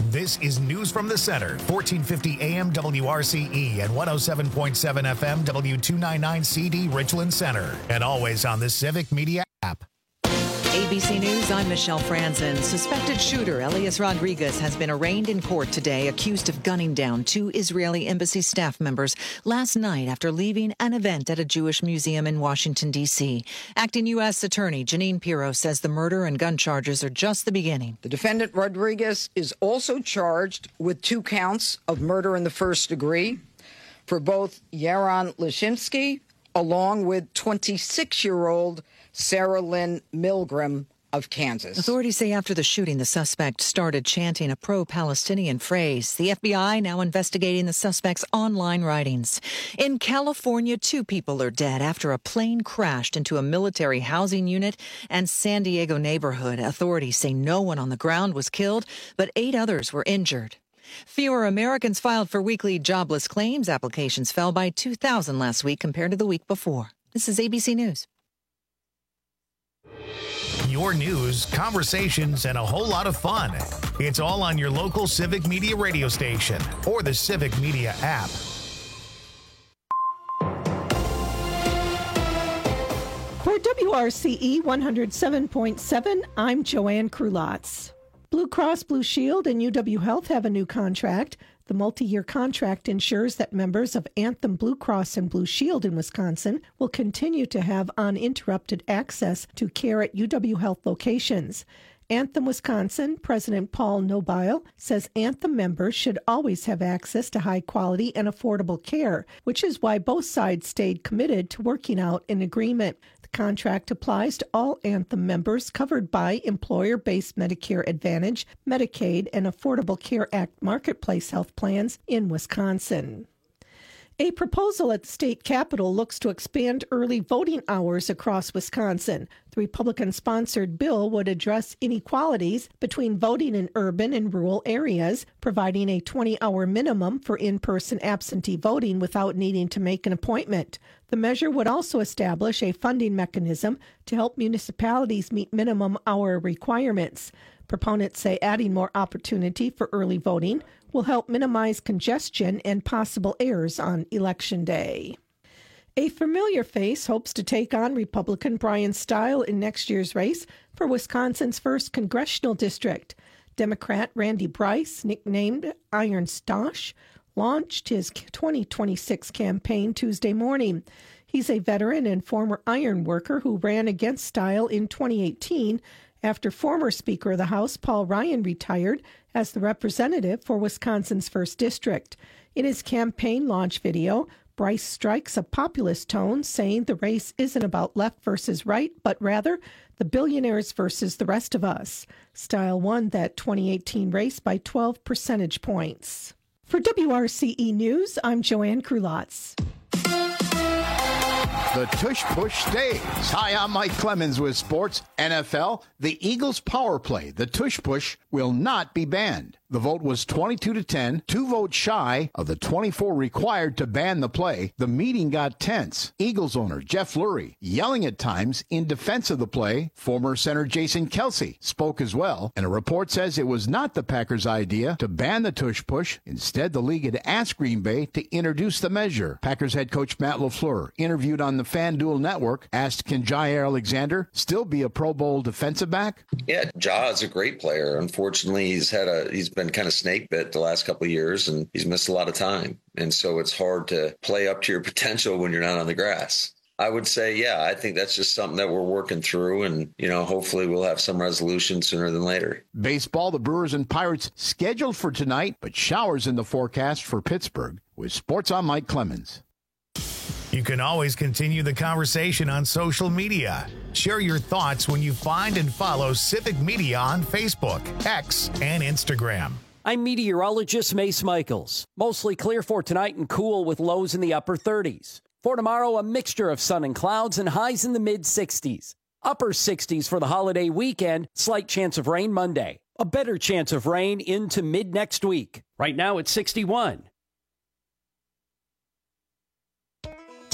This is News from the Center, 1450 AM WRCE and 107.7 FM W299CD Richland Center, and always on the Civic Media app. ABC News, I'm Michelle Franzen. Suspected shooter Elias Rodriguez has been arraigned in court today, accused of gunning down 2 Israeli embassy staff members last night after leaving an event at a Jewish museum in Washington, D.C. Acting U.S. Attorney Janine Pirro says the murder and gun charges are just the beginning. The defendant Rodriguez is also charged with 2 counts of murder in the first degree for both Yaron Leszczynski along with 26-year-old Sarah Lynn Milgram of Kansas. Authorities say after the shooting, the suspect started chanting a pro-Palestinian phrase. The FBI now investigating the suspect's online writings. In California, 2 people are dead after a plane crashed into a military housing unit and San Diego neighborhood. Authorities say no one on the ground was killed, but 8 others were injured. Fewer Americans filed for weekly jobless claims. Applications fell by 2,000 last week compared to the week before. This is ABC News. Your news, conversations, and a whole lot of fun. It's all on your local Civic Media radio station or the Civic Media app. For WRCE 107.7, I'm Joanne Krulotz. Blue Cross Blue Shield and UW Health have a new contract. The multi-year contract ensures that members of Anthem Blue Cross and Blue Shield in Wisconsin will continue to have uninterrupted access to care at UW Health locations. Anthem Wisconsin President Paul Nobile says Anthem members should always have access to high-quality and affordable care, which is why both sides stayed committed to working out an agreement. The contract applies to all Anthem members covered by employer-based Medicare Advantage, Medicaid, and Affordable Care Act marketplace health plans in Wisconsin. A proposal at the state capitol looks to expand early voting hours across Wisconsin. The Republican-sponsored bill would address inequalities between voting in urban and rural areas, providing a 20-hour minimum for in-person absentee voting without needing to make an appointment. The measure would also establish a funding mechanism to help municipalities meet minimum hour requirements. Proponents say adding more opportunity for early voting will help minimize congestion and possible errors on Election Day. A familiar face hopes to take on Republican Brian Stile in next year's race for Wisconsin's 1st congressional district. Democrat Randy Bryce, nicknamed Iron Stosh, launched his 2026 campaign Tuesday morning. He's a veteran and former iron worker who ran against Stile in 2018 after former Speaker of the House Paul Ryan retired as the representative for Wisconsin's 1st district. In his campaign launch video, Bryce strikes a populist tone, saying the race isn't about left versus right, but rather the billionaires versus the rest of us. Stile won that 2018 race by 12 percentage points. For WRCE News, I'm Joanne Krulotz. The Tush Push stays. Hi, I'm Mike Clemens with sports. NFL, the Eagles' power play, the Tush Push, will not be banned. The vote was 22-10, 2 votes shy of the 24 required to ban the play. The meeting got tense. Eagles owner Jeff Lurie yelling at times in defense of the play. Former center Jason Kelsey spoke as well, and a report says it was not the Packers' idea to ban the Tush Push. Instead, the league had asked Green Bay to introduce the measure. Packers head coach Matt LaFleur, interviewed on the FanDuel Network, asked, can Jair Alexander still be a Pro Bowl defensive back? Yeah, Ja is a great player. Unfortunately, he's been kind of snake bit the last couple of years, and he's missed a lot of time. And so it's hard to play up to your potential when you're not on the grass. I would say, yeah, I think that's just something that we're working through, and, hopefully we'll have some resolution sooner than later. Baseball, the Brewers and Pirates scheduled for tonight, but showers in the forecast for Pittsburgh. With Sports, I'm Mike Clemens. You can always continue the conversation on social media. Share your thoughts when you find and follow Civic Media on Facebook, X, and Instagram. I'm meteorologist Mace Michaels. Mostly clear for tonight and cool with lows in the upper 30s. For tomorrow, a mixture of sun and clouds and highs in the mid-60s. Upper 60s for the holiday weekend, slight chance of rain Monday. A better chance of rain into mid-next week. Right now it's 61.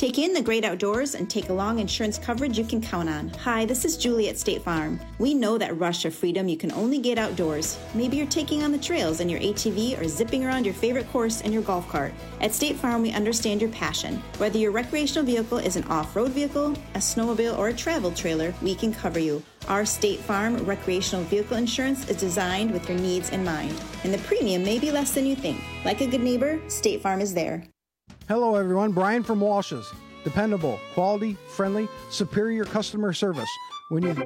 Take in the great outdoors and take along insurance coverage you can count on. Hi, this is Julie at State Farm. We know that rush of freedom you can only get outdoors. Maybe you're taking on the trails in your ATV or zipping around your favorite course in your golf cart. At State Farm, we understand your passion. Whether your recreational vehicle is an off-road vehicle, a snowmobile, or a travel trailer, we can cover you. Our State Farm recreational vehicle insurance is designed with your needs in mind, and the premium may be less than you think. Like a good neighbor, State Farm is there. Hello, everyone. Brian from Walsh's. Dependable, quality, friendly, superior customer service. When you...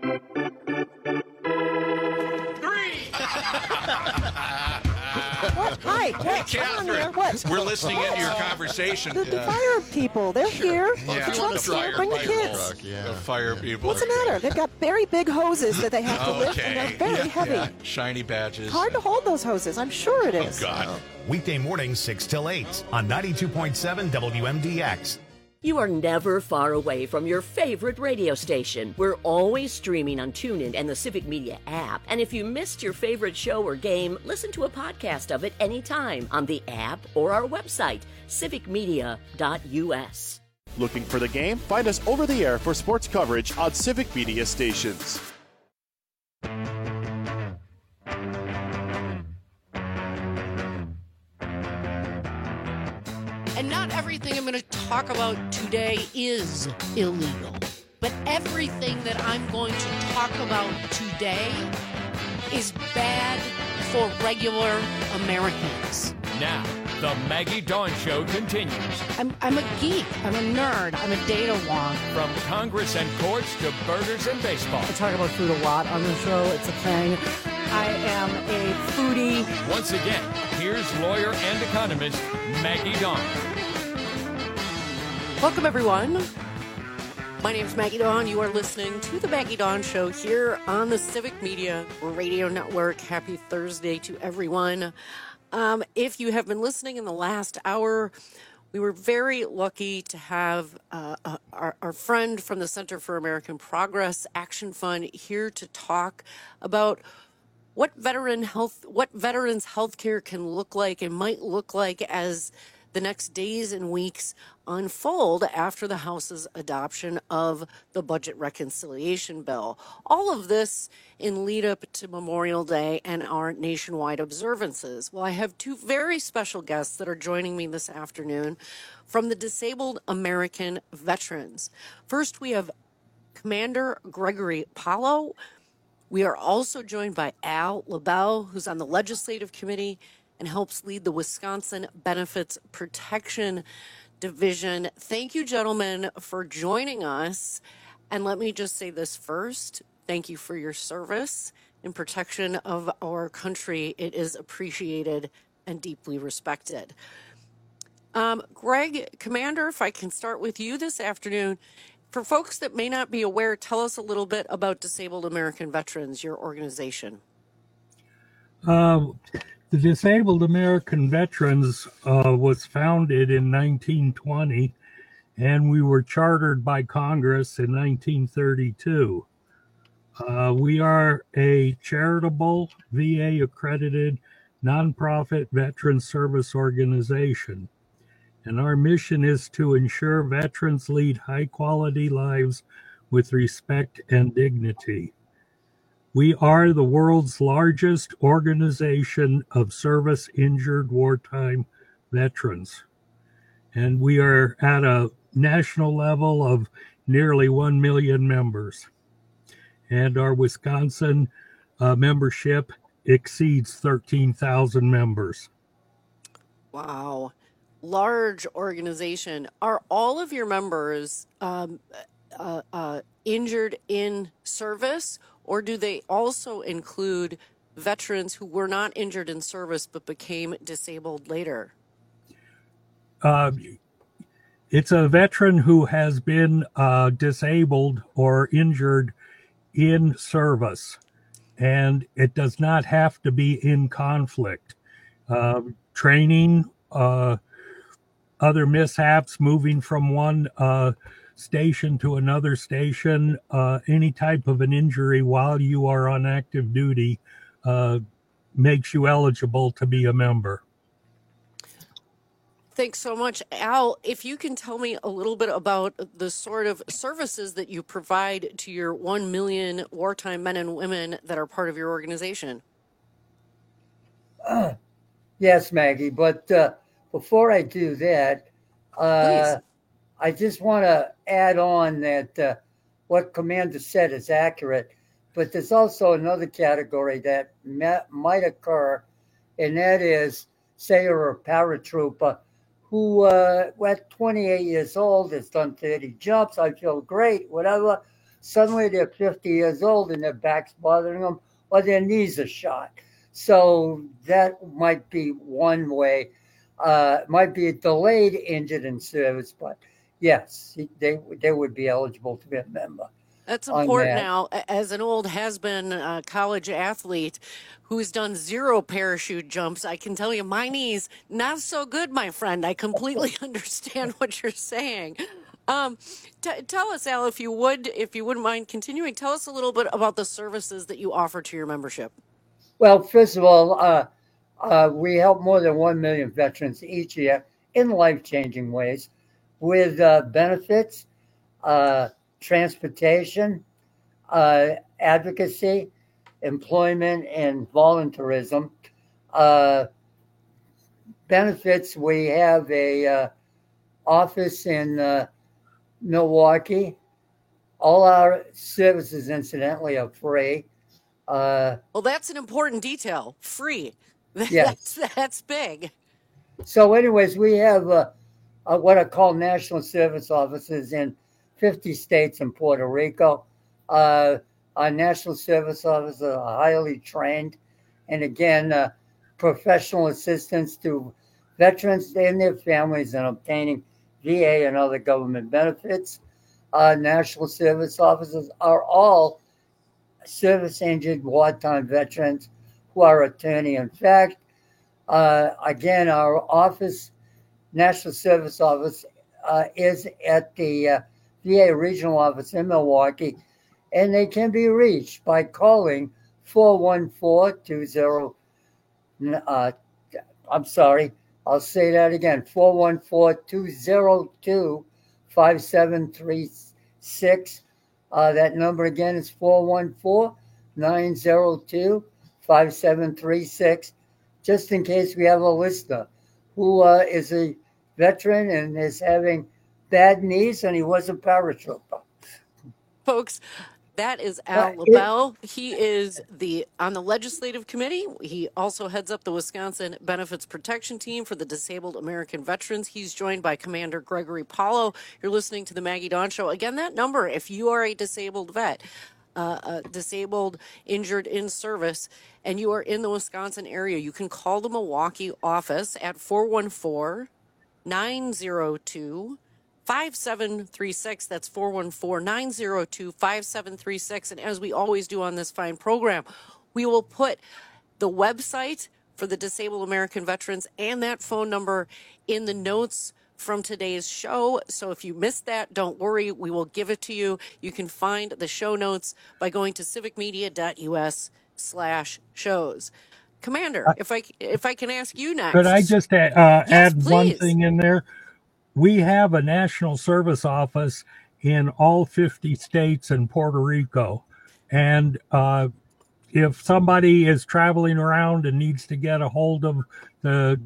What? Hi. Hey, Catherine. What? We're listening into your conversation. The fire people, they're here. Yeah. The truck's here. Bring the kids. The fire people. What's the matter? They've got very big hoses that they have to lift, and they're very heavy. Yeah. Shiny badges. Hard to hold those hoses. I'm sure it is. Oh, God. Weekday mornings 6 till 8 on 92.7 WMDX. You are never far away from your favorite radio station. We're always streaming on TuneIn and the Civic Media app. And if you missed your favorite show or game, listen to a podcast of it anytime on the app or our website, civicmedia.us. Looking for the game? Find us over the air for sports coverage on Civic Media stations. And not everything I'm going to talk about today is illegal. But everything that I'm going to talk about today is bad for regular Americans. Now, the Maggie Dawn Show continues. I'm a geek. I'm a nerd. I'm a data wonk. From Congress and courts to burgers and baseball. I talk about food a lot on the show. It's a thing. I am a foodie. Once again, here's lawyer and economist Maggie Dawn. Welcome, everyone. My name is Maggie Dawn. You are listening to the Maggie Dawn Show here on the Civic Media Radio Network. Happy Thursday to everyone. If you have been listening in the last hour, we were very lucky to have our friend from the Center for American Progress Action Fund here to talk about what veterans' healthcare can look like and might look like as the next days and weeks unfold after the House's adoption of the budget reconciliation bill. All of this in lead up to Memorial Day and our nationwide observances. Well, I have two very special guests that are joining me this afternoon from the Disabled American Veterans. First, we have Commander Gregory Paulo. We are also joined by Al LaBelle, who's on the Legislative Committee and helps lead the Wisconsin Benefits Protection Division. Thank you, gentlemen, for joining us. And let me just say this first. Thank you for your service in protection of our country. It is appreciated and deeply respected. Greg, Commander, if I can start with you this afternoon. For folks that may not be aware, tell us a little bit about Disabled American Veterans, your organization. The Disabled American Veterans was founded in 1920, and we were chartered by Congress in 1932. We are a charitable, VA-accredited, nonprofit veteran service organization, and our mission is to ensure veterans lead high-quality lives with respect and dignity. We are the world's largest organization of service-injured wartime veterans, and we are at a national level of nearly 1 million members. And our Wisconsin membership exceeds 13,000 members. Wow. Large organization. Are all of your members injured in service, or do they also include veterans who were not injured in service but became disabled later? It's a veteran who has been disabled or injured in service, and it does not have to be in conflict. Training, other mishaps, moving from one station to another station, any type of an injury while you are on active duty makes you eligible to be a member. Thanks so much. Al, if you can tell me a little bit about the sort of services that you provide to your 1 million wartime men and women that are part of your organization. Yes, Maggie, but before I do that, I just want to add on that what Commander said is accurate, but there's also another category that might occur, and that is, say you're a paratrooper who at 28 years old has done 30 jumps, I feel great, whatever. Suddenly they're 50 years old and their back's bothering them or their knees are shot. So that might be one way. Might be a delayed injured in service, but yes, they would be eligible to be a member. That's important now. As an old has-been college athlete who's done 0 parachute jumps, I can tell you my knees, not so good, my friend. I completely understand what you're saying. Tell us, Al, if you wouldn't mind continuing, tell us a little bit about the services that you offer to your membership. Well, first of all, we help more than 1 million veterans each year in life-changing ways with benefits, transportation, advocacy, employment, and volunteerism. Benefits, we have a office in Milwaukee. All our services, incidentally, are free. Well, that's an important detail. Free. Yes. That's big. So anyways, we have what I call national service offices in 50 states and Puerto Rico. Our national service officers are highly trained. And again, professional assistance to veterans and their families in obtaining VA and other government benefits. National service officers are all service-injured wartime veterans who are attorney. In fact, again, our office, National Service Office, is at the VA Regional Office in Milwaukee, and they can be reached by calling 414-20. I'm sorry, I'll say that again, 414-202-5736. That number again is 414-902-5736, just in case we have a listener who is a veteran and is having bad knees and he was a paratrooper. Folks, that is Al LaBelle. He is on the legislative committee. He also heads up the Wisconsin Benefits Protection Team for the Disabled American Veterans. He's joined by Commander Gregory Paulo. You're listening to the Maggie Dawn Show. Again, that number, if you are a disabled vet, disabled, injured in service, and you are in the Wisconsin area, you can call the Milwaukee office at 414-902-5736. That's 414-902-5736. And as we always do on this fine program, we will put the website for the Disabled American Veterans and that phone number in the notes from today's show. So if you missed that, don't worry, we will give it to you. You can find the show notes by going to civicmedia.us/shows. Commander, if I can ask you next. Could I just add please. one thing in there? We have a national service office in all 50 states and Puerto Rico. And if somebody is traveling around and needs to get a hold of the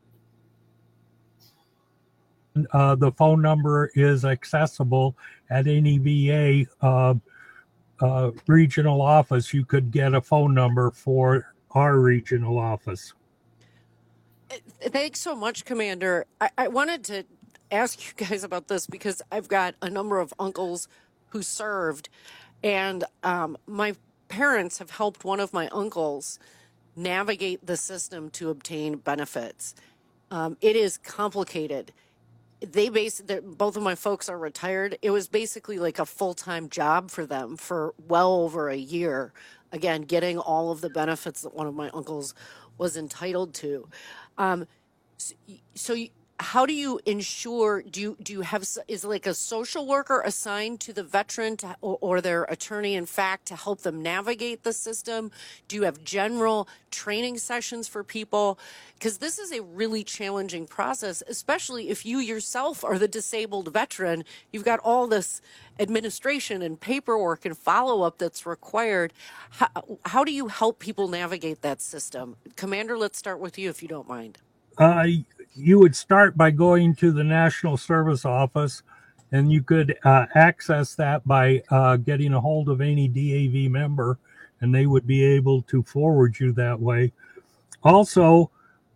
phone number is accessible at any VA regional office. You could get a phone number for our regional office. Thanks so much, Commander. I wanted to ask you guys about this because I've got a number of uncles who served, and my parents have helped one of my uncles navigate the system to obtain benefits. It is complicated. Both of my folks are retired. It was basically like a full-time job for them for well over a year. Again, getting all of the benefits that one of my uncles was entitled to. So how do you ensure, do you have, is like a social worker assigned to the veteran or their attorney, in fact, to help them navigate the system? Do you have general training sessions for people? Because this is a really challenging process, especially if you yourself are the disabled veteran. You've got all this administration and paperwork and follow-up that's required. How do you help people navigate that system? Commander, let's start with you if you don't mind. You would start by going to the National Service Office, and you could access that by getting a hold of any DAV member, and they would be able to forward you that way. Also,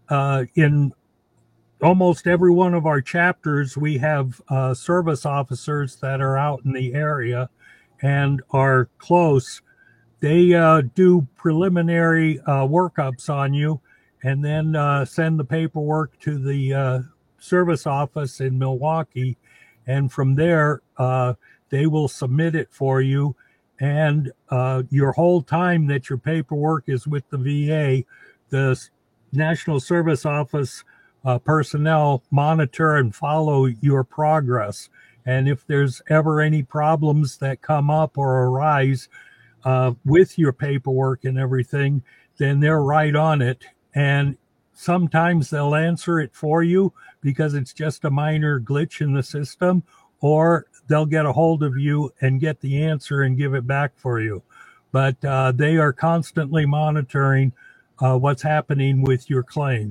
in almost every one of our chapters, we have service officers that are out in the area and are close. They do preliminary workups on you, and then send the paperwork to the service office in Milwaukee. And from there, they will submit it for you. And your whole time that your paperwork is with the VA, the National Service Office personnel monitor and follow your progress. And if there's ever any problems that come up or arise with your paperwork and everything, then they're right on it. And sometimes they'll answer it for you because it's just a minor glitch in the system, or they'll get a hold of you and get the answer and give it back for you. But they are constantly monitoring what's happening with your claim.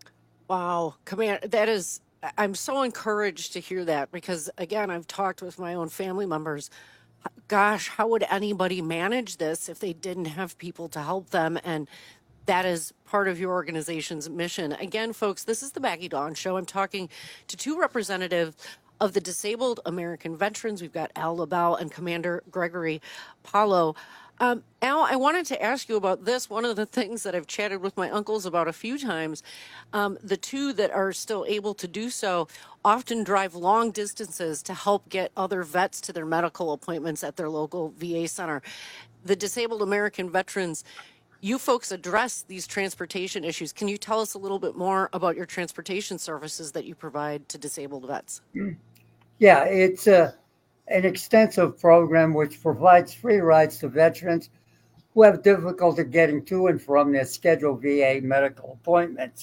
Wow, Commander, I'm so encouraged to hear that because, again, I've talked with my own family members. Gosh, how would anybody manage this if they didn't have people to help them? And that is part of your organization's mission. Again, folks, this is the Maggie Dawn Show. I'm talking to two representatives of the Disabled American Veterans. We've got Al LaBelle and Commander Gregory Paulo. Al, I wanted to ask you about this. One of the things that I've chatted with my uncles about a few times, the two that are still able to do so often drive long distances to help get other vets to their medical appointments at their local VA center. The Disabled American Veterans, you folks address these transportation issues. Can you tell us a little bit more about your transportation services that you provide to disabled vets? Yeah, it's an extensive program which provides free rides to veterans who have difficulty getting to and from their scheduled VA medical appointments.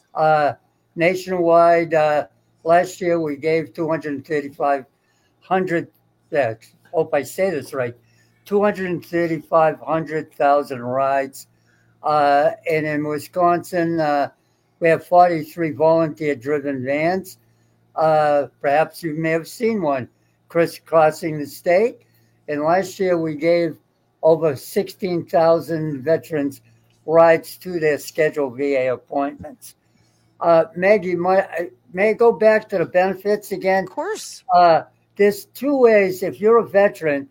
Nationwide, last year we gave 235,000 rides. And in Wisconsin, we have 43 volunteer-driven vans. Perhaps you may have seen one crisscrossing the state. And last year we gave over 16,000 veterans rides to their scheduled VA appointments. Maggie, may I go back to the benefits again? Of course. There's two ways. If you're a veteran,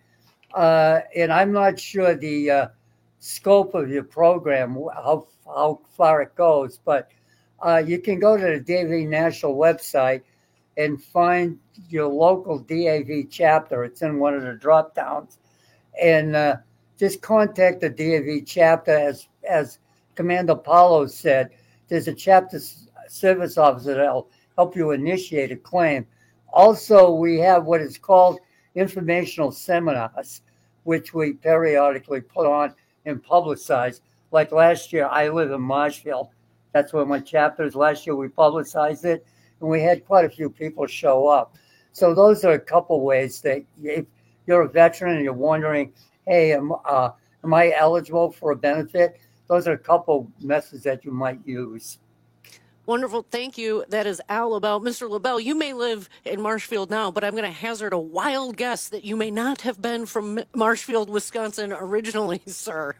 and I'm not sure the scope of your program, how far it goes, but you can go to the DAV National website and find your local DAV chapter. It's in one of the drop downs, and just contact the DAV chapter. As Commander Paulo said, there's a chapter service officer that'll help you initiate a claim. Also, we have what is called informational seminars, which we periodically put on and publicize. Like last year, I live in Marshfield. That's where my chapter is. Last year, we publicized it, and we had quite a few people show up. So those are a couple ways that if you're a veteran and you're wondering, hey, am I eligible for a benefit? Those are a couple methods that you might use. Wonderful. Thank you. That is Al LaBelle. Mr. LaBelle, you may live in Marshfield now, but I'm going to hazard a wild guess that you may not have been from Marshfield, Wisconsin originally, sir.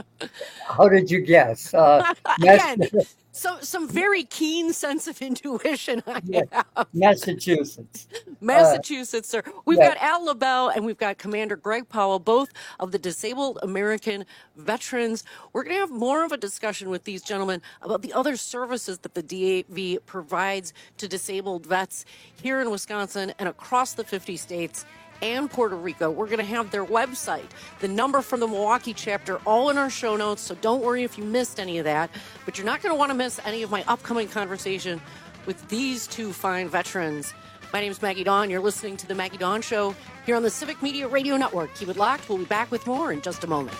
How did you guess? Again, some very keen sense of intuition I have. Massachusetts. Massachusetts, sir. We've got Al LaBelle and we've got Commander Greg Powell, both of the Disabled American Veterans. We're going to have more of a discussion with these gentlemen about the other services that the DAV provides to disabled vets here in Wisconsin and across the 50 states and Puerto Rico. We're going to have their website, the number from the Milwaukee chapter, all in our show notes. So don't worry if you missed any of that. But you're not going to want to miss any of my upcoming conversation with these two fine veterans. My name is Maggie Dawn. You're listening to The Maggie Dawn Show here on the Civic Media Radio Network. Keep it locked. We'll be back with more in just a moment.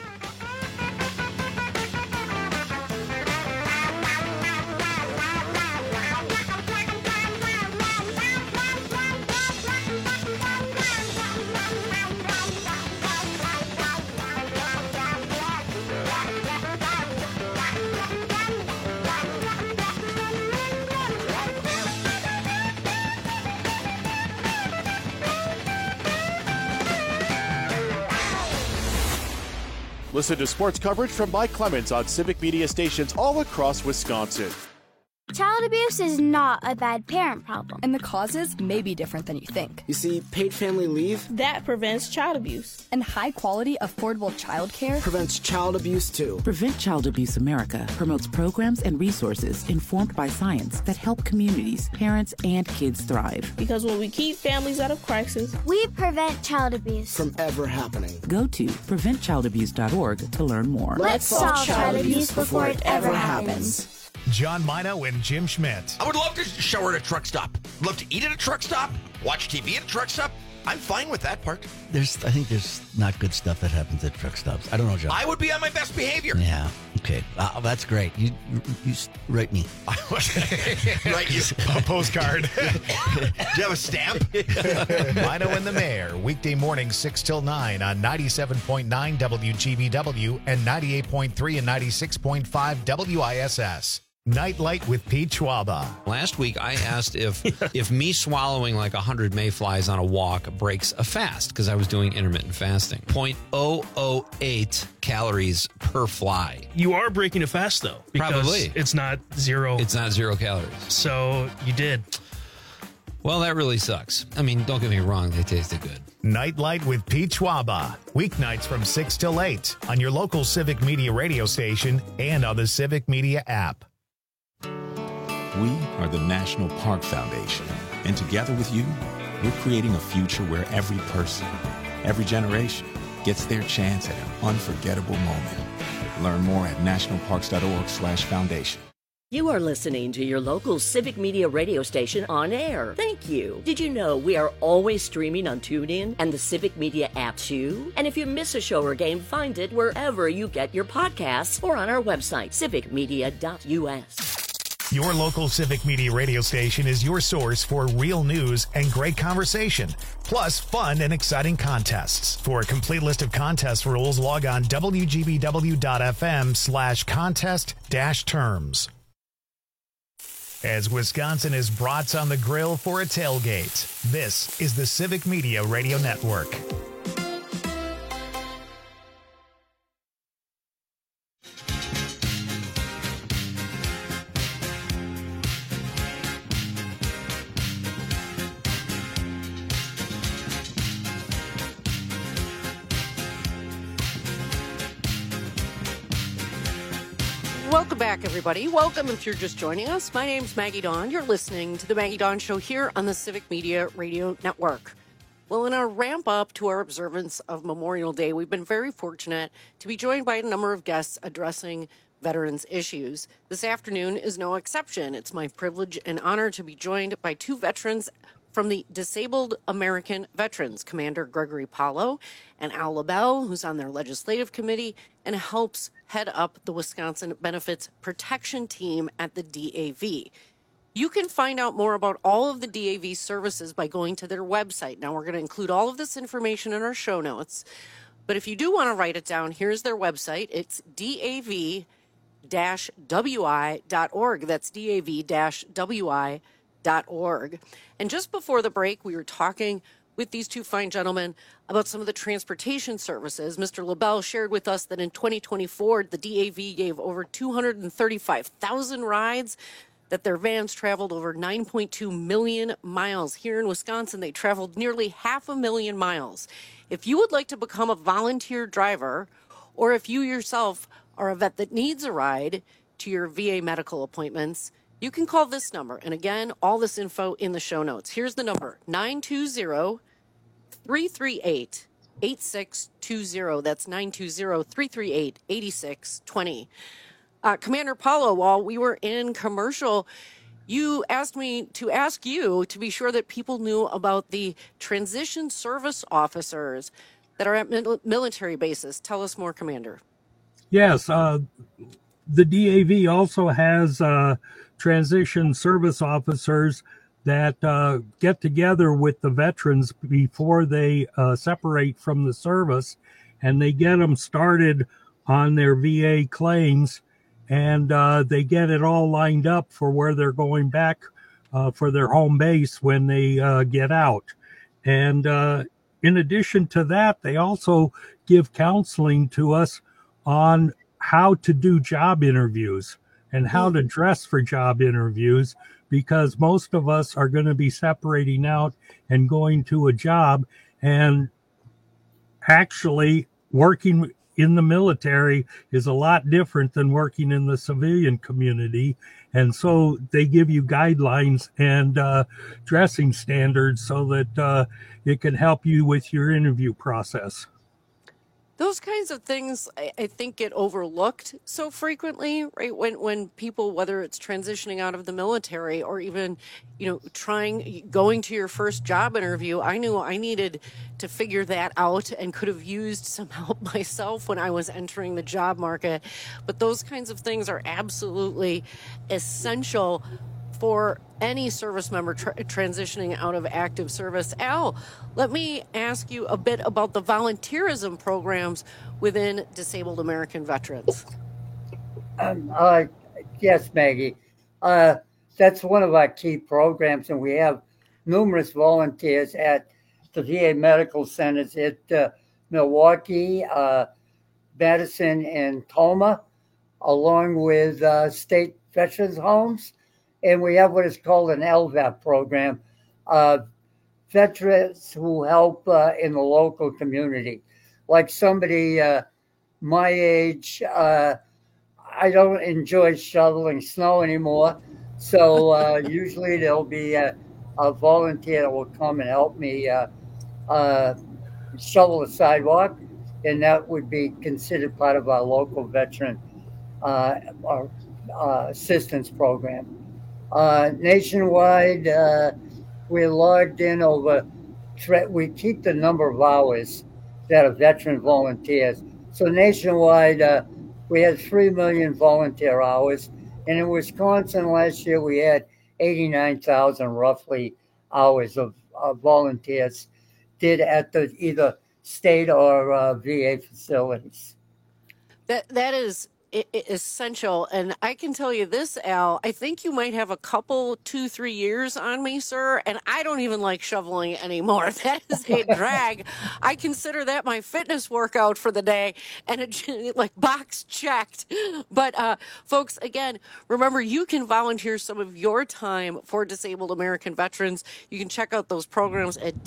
Listen to sports coverage from Mike Clemens on Civic Media stations all across Wisconsin. Child abuse is not a bad parent problem. And the causes may be different than you think. You see, paid family leave that prevents child abuse. And high quality, affordable child care prevents child abuse too. Prevent Child Abuse America promotes programs and resources informed by science that help communities, parents, and kids thrive. Because when we keep families out of crisis, we prevent child abuse from ever happening. Go to preventchildabuse.org to learn more. Let's solve child abuse before it ever happens. John Mino and Jim Schmidt. I would love to shower at a truck stop. Love to eat at a truck stop. Watch TV at a truck stop. I'm fine with that part. I think there's not good stuff that happens at truck stops. I don't know, John. I would be on my best behavior. Yeah. Okay. That's great. You write me. Write you a postcard. Do you have a stamp? Mino and the Mayor, weekday morning 6 till 9 on 97.9 WGBW and 98.3 and 96.5 WISS. Nightlight with Pete Schwaba. Last week, I asked if me swallowing like 100 mayflies on a walk breaks a fast, because I was doing intermittent fasting. 0.008 calories per fly. You are breaking a fast, though. Because Probably. It's not zero. It's not 0 calories. So you did. Well, that really sucks. I mean, don't get me wrong, they tasted good. Nightlight with Pete Schwaba. Weeknights from 6 till 8 on your local Civic Media radio station and on the Civic Media app. We are the National Park Foundation, and together with you, we're creating a future where every person, every generation, gets their chance at an unforgettable moment. Learn more at nationalparks.org/foundation. You are listening to your local Civic Media radio station on air. Thank you. Did you know we are always streaming on TuneIn and the Civic Media app too? And if you miss a show or game, find it wherever you get your podcasts or on our website, civicmedia.us. Your local Civic Media radio station is your source for real news and great conversation, plus fun and exciting contests. For a complete list of contest rules, log on wgbw.fm/contest-terms. As Wisconsin is brats on the grill for a tailgate, this is the Civic Media Radio Network. Welcome back, everybody. Welcome if you're just joining us. My name's Maggie Dawn. You're listening to The Maggie Dawn Show here on the Civic Media Radio Network. Well, in our ramp up to our observance of Memorial Day, we've been very fortunate to be joined by a number of guests addressing veterans' issues. This afternoon is no exception. It's my privilege and honor to be joined by two veterans from the Disabled American Veterans, Commander Gregory Paulo and Al LaBelle, who's on their legislative committee and helps head up the Wisconsin Benefits Protection Team at the DAV. You can find out more about all of the DAV services by going to their website. Now, we're going to include all of this information in our show notes, but if you do want to write it down, here's their website. It's dav-wi.org. That's dav-wi.org. And just before the break, we were talking with these two fine gentlemen about some of the transportation services. Mr. LaBelle shared with us that in 2024, the DAV gave over 235,000 rides, that their vans traveled over 9.2 million miles. Here in Wisconsin, they traveled nearly 500,000 miles. If you would like to become a volunteer driver, or if you yourself are a vet that needs a ride to your VA medical appointments, you can call this number. And again, all this info in the show notes. Here's the number, 920-338-8620. That's 920-338-8620. Commander Paulo, while we were in commercial, you asked me to ask you to be sure that people knew about the transition service officers that are at military bases. Tell us more, Commander. Yes, the DAV also has transition service officers that get together with the veterans before they separate from the service, and they get them started on their VA claims, and they get it all lined up for where they're going back for their home base when they get out. And in addition to that, they also give counseling to us on how to do job interviews and how to dress for job interviews, because most of us are going to be separating out and going to a job, and actually working in the military is a lot different than working in the civilian community. And so they give you guidelines and dressing standards so that it can help you with your interview process. Those kinds of things, I think, get overlooked so frequently, right? When people, whether it's transitioning out of the military or even, going to your first job interview, I knew I needed to figure that out and could have used some help myself when I was entering the job market. But those kinds of things are absolutely essential for any service member transitioning out of active service. Al, let me ask you a bit about the volunteerism programs within Disabled American Veterans. Yes, Maggie. That's one of our key programs, and we have numerous volunteers at the VA medical centers at Milwaukee, Madison, and Toma, along with state veterans homes. And we have what is called an LVAP program, veterans who help in the local community. Like somebody my age, I don't enjoy shoveling snow anymore. So usually there'll be a volunteer that will come and help me shovel the sidewalk. And that would be considered part of our local veteran assistance program. Nationwide, we're logged in over, we keep the number of hours that are veteran volunteers. So nationwide, we had 3 million volunteer hours. And in Wisconsin last year, we had 89,000 roughly hours of volunteers did at the either state or VA facilities. That is essential. And I can tell you this, Al, I think you might have a couple, 2-3 years on me, sir, and I don't even like shoveling anymore. That is a drag. I consider that my fitness workout for the day, and it like box checked. But folks, again, remember, you can volunteer some of your time for Disabled American Veterans. You can check out those programs at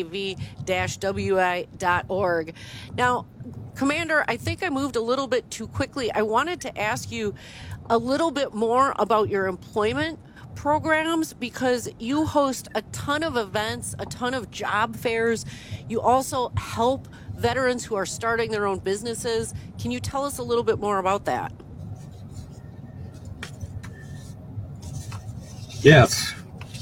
dav-wi.org. Now, Commander, I think I moved a little bit too quickly. I wanted to ask you a little bit more about your employment programs, because you host a ton of events, a ton of job fairs. You also help veterans who are starting their own businesses. Can you tell us a little bit more about that? Yes.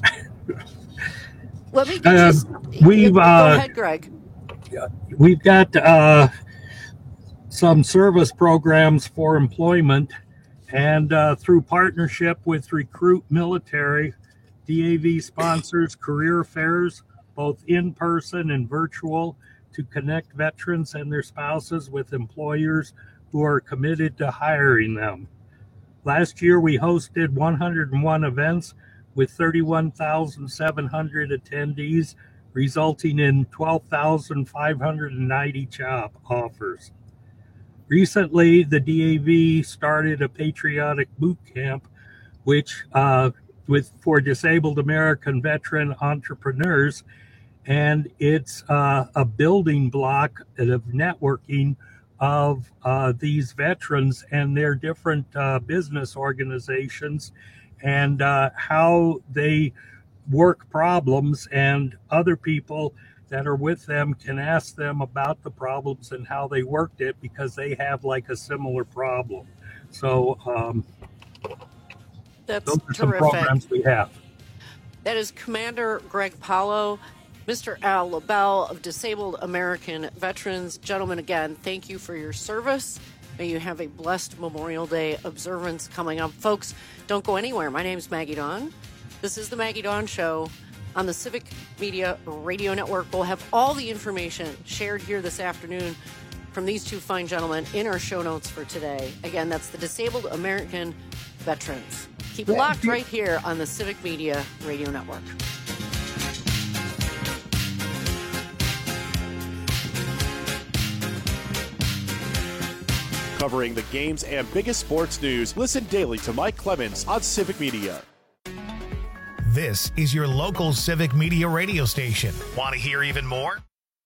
Let me get you, go ahead, Greg. We've got some service programs for employment, and through partnership with Recruit Military, DAV sponsors career fairs, both in-person and virtual, to connect veterans and their spouses with employers who are committed to hiring them. Last year, we hosted 101 events with 31,700 attendees, resulting in 12,590 job offers. Recently, the DAV started a patriotic boot camp, which for disabled American veteran entrepreneurs, and it's a building block of networking of these veterans and their different business organizations, and how they work problems, and other people that are with them can ask them about the problems and how they worked it, because they have like a similar problem. So That's Those are some terrific. programs we have. That is Commander Greg Paulo, Mr. Al LaBelle of Disabled American Veterans. Gentlemen, again, thank you for your service. May you have a blessed Memorial Day observance coming up. Folks, don't go anywhere. My name is Maggie Dawn. This is the Maggie Dawn Show on the Civic Media Radio Network. We'll have all the information shared here this afternoon from these two fine gentlemen in our show notes for today. Again, that's the Disabled American Veterans. Keep it locked right here on the Civic Media Radio Network. Covering the games and biggest sports news, listen daily to Mike Clemens on Civic Media. This is your local Civic Media radio station. Want to hear even more?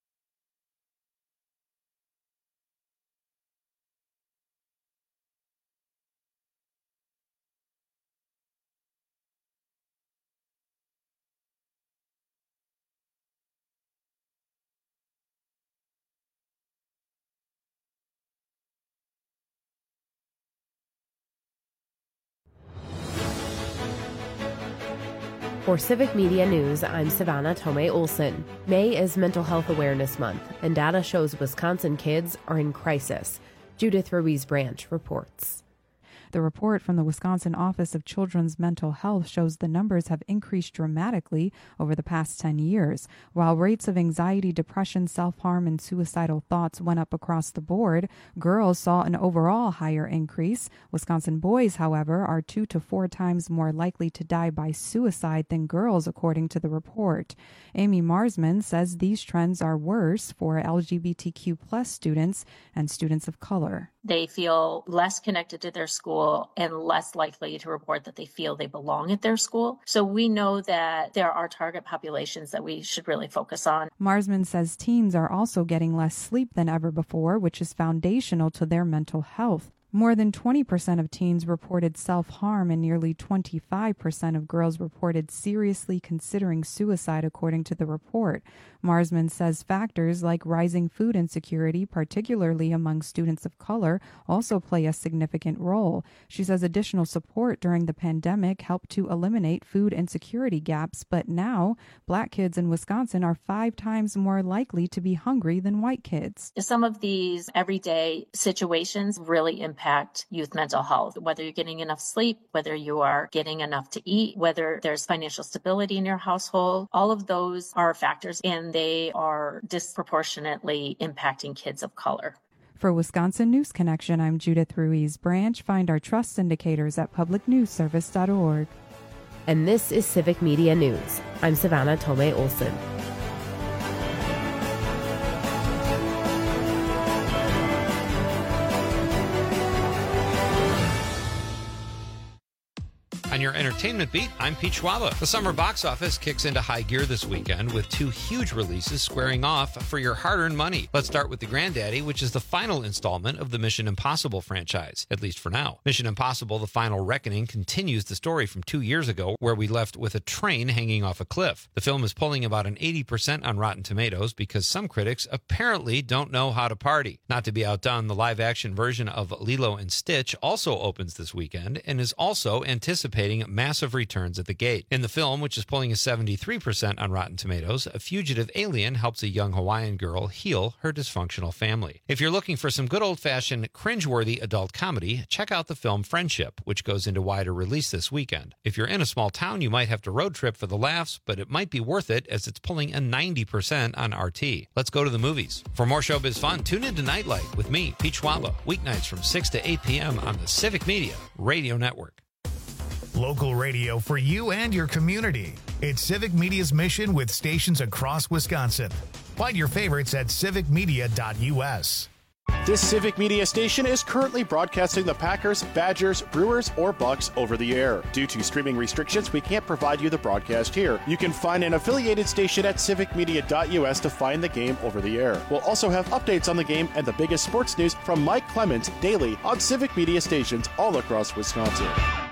For Civic Media News, I'm Savannah Tomei Olson. May is Mental Health Awareness Month, and data shows Wisconsin kids are in crisis. Judith Ruiz Branch reports. The report from the Wisconsin Office of Children's Mental Health shows the numbers have increased dramatically over the past 10 years. While rates of anxiety, depression, self-harm, and suicidal thoughts went up across the board, girls saw an overall higher increase. Wisconsin boys, however, are 2 to 4 times more likely to die by suicide than girls, according to the report. Amy Marsman says these trends are worse for LGBTQ plus students and students of color. They feel less connected to their school and less likely to report that they feel they belong at their school. So we know that there are target populations that we should really focus on. Marsman says teens are also getting less sleep than ever before, which is foundational to their mental health. More than 20% of teens reported self-harm and nearly 25% of girls reported seriously considering suicide, according to the report. Marsman says factors like rising food insecurity, particularly among students of color, also play a significant role. She says additional support during the pandemic helped to eliminate food insecurity gaps, but now Black kids in Wisconsin are 5 times more likely to be hungry than white kids. Some of these everyday situations really impact youth mental health, whether you're getting enough sleep, whether you are getting enough to eat, whether there's financial stability in your household. All of those are factors, and they are disproportionately impacting kids of color. For Wisconsin News Connection, I'm Judith Ruiz Branch. Find our trust indicators at publicnewsservice.org. And this is Civic Media News. I'm Savannah Tomei Olson. On your entertainment beat, I'm Pete Schwaba. The summer box office kicks into high gear this weekend with 2 huge releases squaring off for your hard-earned money. Let's start with The Granddaddy, which is the final installment of the Mission Impossible franchise, at least for now. Mission Impossible: The Final Reckoning continues the story from 2 years ago, where we left with a train hanging off a cliff. The film is pulling about an 80% on Rotten Tomatoes because some critics apparently don't know how to party. Not to be outdone, the live-action version of Lilo and Stitch also opens this weekend and is also anticipating massive returns at the gate. In the film, which is pulling a 73% on Rotten Tomatoes, a fugitive alien helps a young Hawaiian girl heal her dysfunctional family. If you're looking for some good old-fashioned, cringeworthy adult comedy, check out the film Friendship, which goes into wider release this weekend. If you're in a small town, you might have to road trip for the laughs, but it might be worth it as it's pulling a 90% on RT. Let's go to the movies. For more showbiz fun, tune in to Nightlight with me, Pete Schwaba, weeknights from 6 to 8 p.m. on the Civic Media Radio Network. Local radio for you and your community. It's Civic Media's mission with stations across Wisconsin. Find your favorites at civicmedia.us. This Civic Media station is currently broadcasting the Packers, Badgers, Brewers, or Bucks over the air. Due to streaming restrictions, we can't provide you the broadcast here. You can find an affiliated station at civicmedia.us to find the game over the air. We'll also have updates on the game and the biggest sports news from Mike Clemens daily on Civic Media stations all across Wisconsin.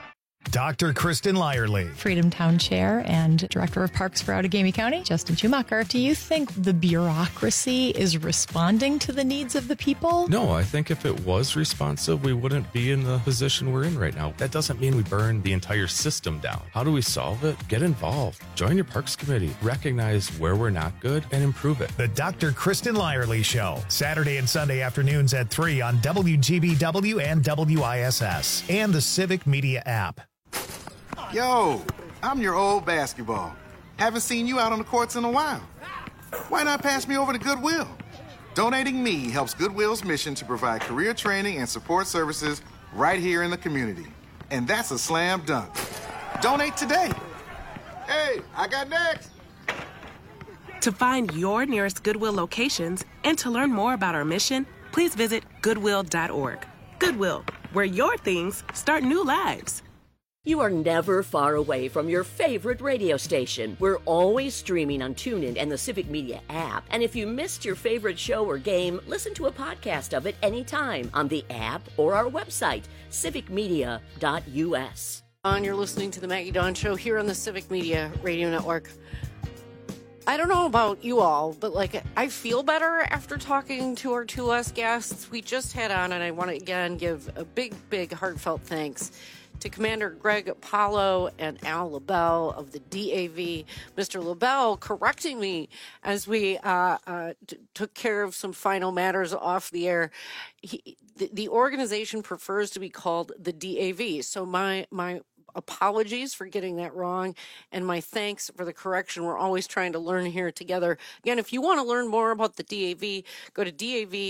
Dr. Kristen Lyerly. Freedom Town Chair and Director of Parks for Outagamie County, Justin Schumacher. Do you think the bureaucracy is responding to the needs of the people? No, I think if it was responsive, we wouldn't be in the position we're in right now. That doesn't mean we burn the entire system down. How do we solve it? Get involved. Join your Parks Committee. Recognize where we're not good and improve it. The Dr. Kristen Lyerly Show. Saturday and Sunday afternoons at 3 on WGBW and WISS. And the Civic Media app. Yo, I'm your old basketball. Haven't seen you out on the courts in a while. Why not pass me over to Goodwill? Donating me helps Goodwill's mission to provide career training and support services right here in the community. And that's a slam dunk. Donate today. Hey, I got next. To find your nearest Goodwill locations and to learn more about our mission, please visit goodwill.org. Goodwill, where your things start new lives. You are never far away from your favorite radio station. We're always streaming on TuneIn and the Civic Media app. And if you missed your favorite show or game, listen to a podcast of it anytime on the app or our website, civicmedia.us. You're listening to the Maggie Dawn Show here on the Civic Media Radio Network. I don't know about you all, but I feel better after talking to our two last guests we just had on, and I want to again give a big heartfelt thanks to Commander Greg Apollo and Al LaBelle of the DAV. Mr. LaBelle correcting me as we took care of some final matters off the air. The organization prefers to be called the DAV, so my apologies for getting that wrong, and my thanks for the correction. We're always trying to learn here together. Again, if you want to learn more about the DAV, go to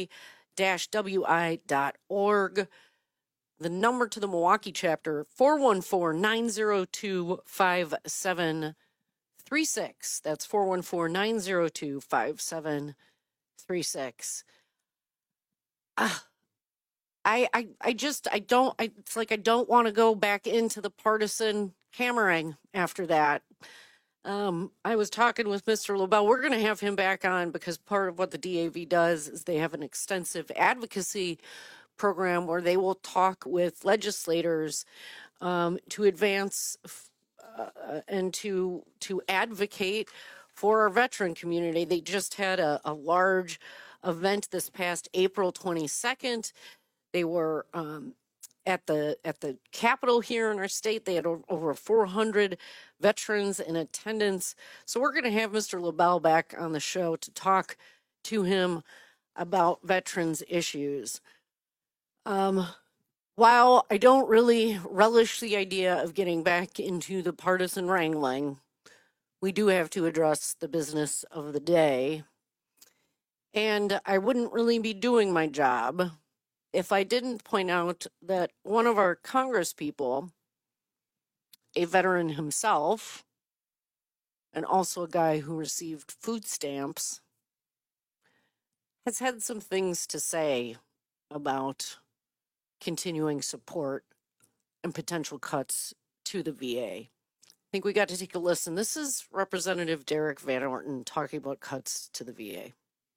dav-wi.org. The number to the Milwaukee chapter, 414-902-5736. That's 414-902-5736. It's like I don't want to go back into the partisan hammering after that. I was talking with Mr. LaBelle. We're going to have him back on because part of what the DAV does is they have an extensive advocacy program where they will talk with legislators to advance and to advocate for our veteran community. They just had a large event this past April 22nd. They were at the Capitol here in our state. They had over 400 veterans in attendance. So we're going to have Mr. LaBelle back on the show to talk to him about veterans issues. While I don't really relish the idea of getting back into the partisan wrangling, we do have to address the business of the day. And I wouldn't really be doing my job if I didn't point out that one of our congresspeople, a veteran himself, and also a guy who received food stamps, has had some things to say about continuing support and potential cuts to the VA. I think we got to take a listen. This is Representative Derek Van Orton talking about cuts to the VA.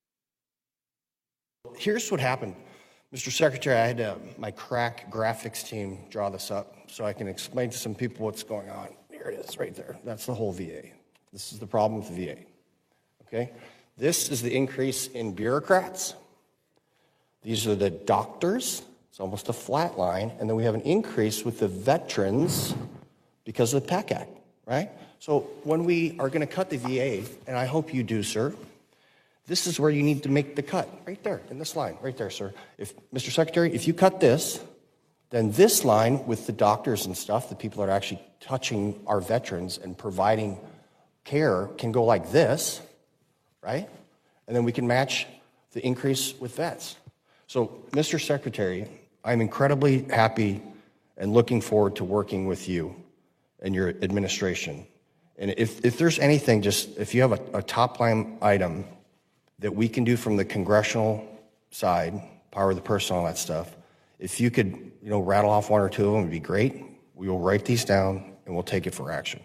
Here's what happened. Mr. Secretary, I had my crack graphics team draw this up so I can explain to some people what's going on. Here it is right there. That's the whole VA. This is the problem with the VA. Okay? This is the increase in bureaucrats. These are the doctors. It's almost a flat line. And then we have an increase with the veterans because of the PAC Act, right? So when we are going to cut the VA, and I hope you do, sir, this is where you need to make the cut, right there, in this line, right there, sir. If, Mr. Secretary, if you cut this, then this line with the doctors and stuff, the people that are actually touching our veterans and providing care can go like this, right? And then we can match the increase with vets. So, Mr. Secretary, I'm incredibly happy and looking forward to working with you and your administration. And if there's anything, just if you have a top line item that we can do from the congressional side, power of the purse and all that stuff, if you could, rattle off one or two of them, it would be great. We will write these down and we'll take it for action.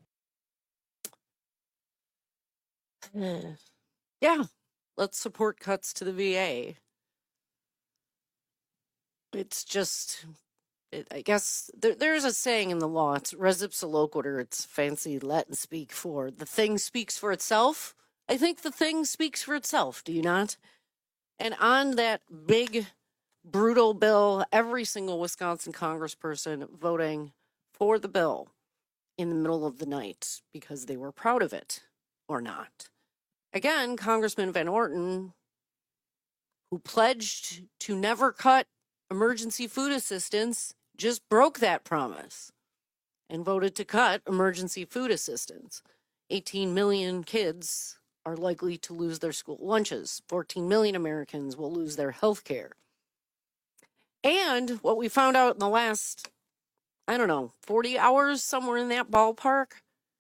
Yeah, let's support cuts to the VA. It's I guess there's a saying in the law. It's res ipsa loquitur. It's fancy Latin speak for the thing speaks for itself. I think the thing speaks for itself. Do you not? And on that big, brutal bill, every single Wisconsin congressperson voting for the bill in the middle of the night because they were proud of it or not. Again, Congressman Van Orten, who pledged to never cut emergency food assistance, just broke that promise and voted to cut emergency food assistance. 18 million kids are likely to lose their school lunches. 14 million Americans will lose their health care. And what we found out in the last, 40 hours, somewhere in that ballpark,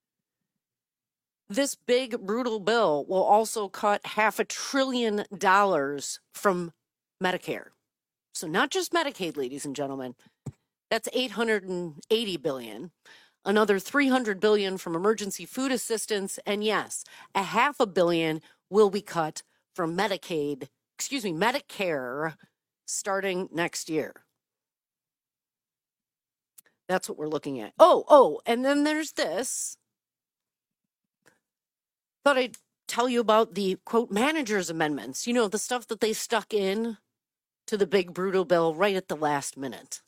this big, brutal bill will also cut $500 billion from Medicare. So not just Medicaid, ladies and gentlemen. That's $880 billion. Another $300 billion from emergency food assistance. And yes, $500 million will be cut from Medicare starting next year. That's what we're looking at. Oh, and then there's this. Thought I'd tell you about the, quote, manager's amendments. You know, the stuff that they stuck in to the big brutal bill right at the last minute.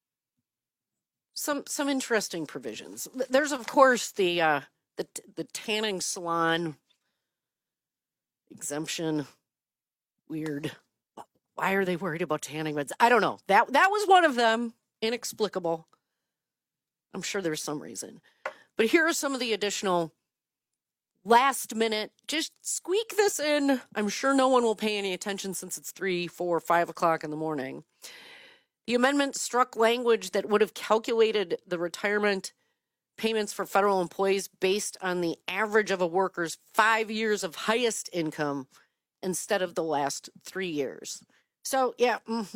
Some interesting provisions. There's, of course, the tanning salon exemption. Weird. Why are they worried about tanning beds? I don't know. That was one of them. Inexplicable. I'm sure there's some reason. But here are some of the additional last minute, just squeak this in. I'm sure no one will pay any attention since it's 3, 4, 5 o'clock in the morning. The amendment struck language that would have calculated the retirement payments for federal employees based on the average of a worker's 5 years of highest income instead of the last 3 years. So, yeah,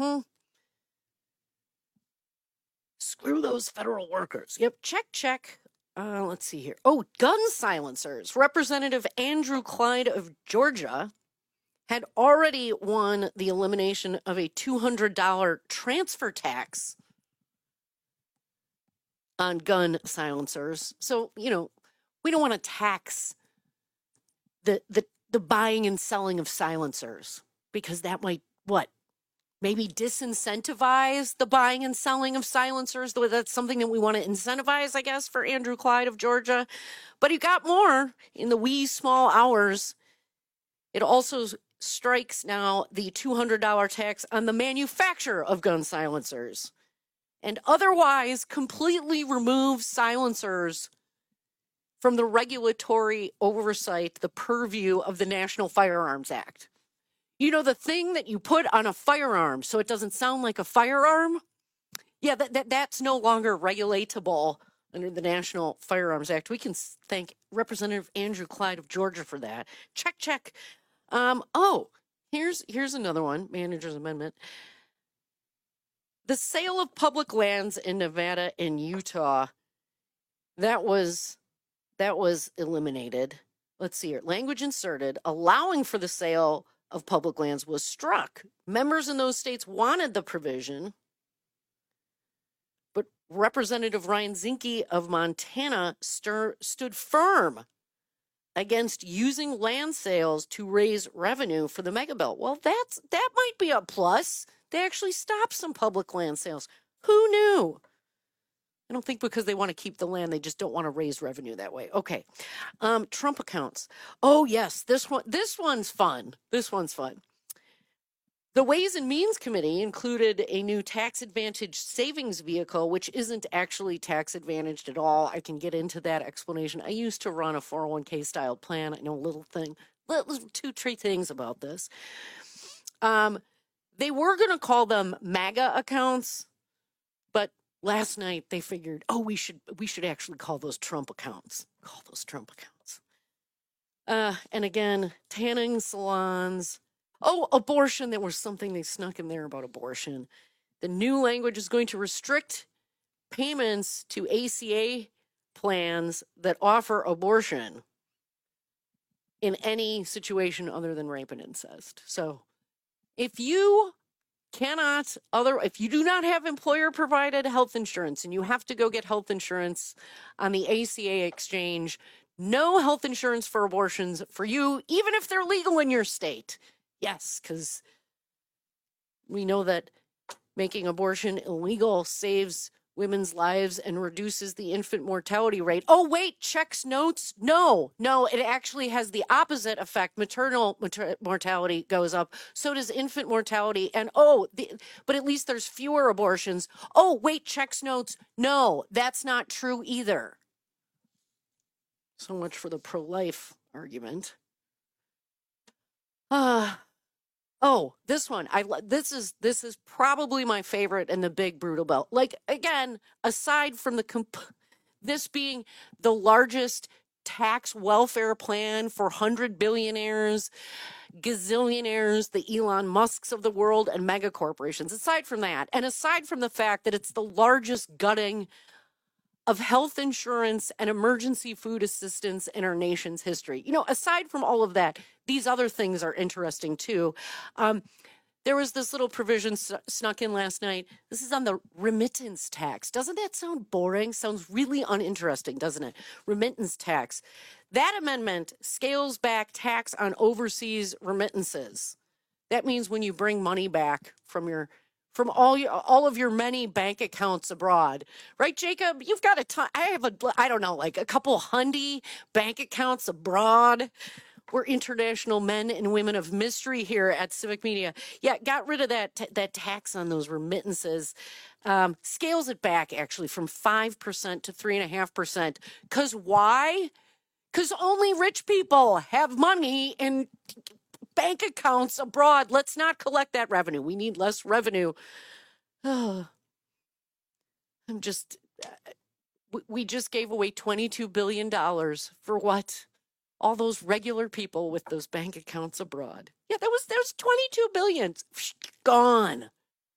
screw those federal workers. Yep, check. Let's see here. Oh, gun silencers. Representative Andrew Clyde of Georgia had already won the elimination of a $200 transfer tax on gun silencers. So, we don't want to tax the buying and selling of silencers because that might, maybe disincentivize the buying and selling of silencers. That's something that we want to incentivize, I guess, for Andrew Clyde of Georgia. But he got more in the wee small hours. It also strikes now the $200 tax on the manufacture of gun silencers and otherwise completely removes silencers from the regulatory oversight, the purview of the National Firearms Act. You know, the thing that you put on a firearm so it doesn't sound like a firearm? Yeah, that's no longer regulatable under the National Firearms Act. We can thank Representative Andrew Clyde of Georgia for that. Check. Here's another one, manager's amendment. The sale of public lands in Nevada and Utah, that was eliminated. Let's see here. Language inserted, allowing for the sale of public lands was struck. Members in those states wanted the provision, but Representative Ryan Zinke of Montana stood firm against using land sales to raise revenue for the mega bill. Well, that might be a plus. They actually stopped some public land sales. Who knew? I don't think because they want to keep the land, they just don't want to raise revenue that way. Okay. Trump accounts. Oh, yes. This one's fun. The Ways and Means Committee included a new tax advantage savings vehicle, which isn't actually tax advantaged at all. I can get into that explanation. I used to run a 401k style plan. I know a little 2-3 things about this. They were going to call them MAGA accounts, but last night they figured, we should actually call those Trump accounts. And again, tanning salons. Oh, abortion. There was something they snuck in there about abortion. The new language is going to restrict payments to ACA plans that offer abortion in any situation other than rape and incest. So if you if you do not have employer provided health insurance and you have to go get health insurance on the ACA exchange, no health insurance for abortions for you, even if they're legal in your state. Yes, because we know that making abortion illegal saves women's lives and reduces the infant mortality rate. Oh, wait, checks notes? No, it actually has the opposite effect. Maternal mortality goes up. So does infant mortality. And but at least there's fewer abortions. Oh, wait, checks notes? No, that's not true either. So much for the pro-life argument. This one. This is probably my favorite in the big brutal bill. Like, again, aside from this being the largest tax welfare plan for 100 billionaires, gazillionaires, the Elon Musks of the world, and mega corporations. Aside from that, and aside from the fact that it's the largest gutting of health insurance and emergency food assistance in our nation's history. Aside from all of that, these other things are interesting too. There was this little provision snuck in last night. This is on the remittance tax. Doesn't that sound boring? Sounds really uninteresting, doesn't it? Remittance tax. That amendment scales back tax on overseas remittances. That means when you bring money back from all of your many bank accounts abroad, right, Jacob? You've got a ton. I have a couple hundy bank accounts abroad. We're international men and women of mystery here at Civic Media. Yeah, got rid of that tax on those remittances. Scales it back actually from 5% to 3.5%. Because why? Because only rich people have money in bank accounts abroad. Let's not collect that revenue. We need less revenue. We just gave away $22 billion for what? All those regular people with those bank accounts abroad. Yeah, that was $22 billion gone.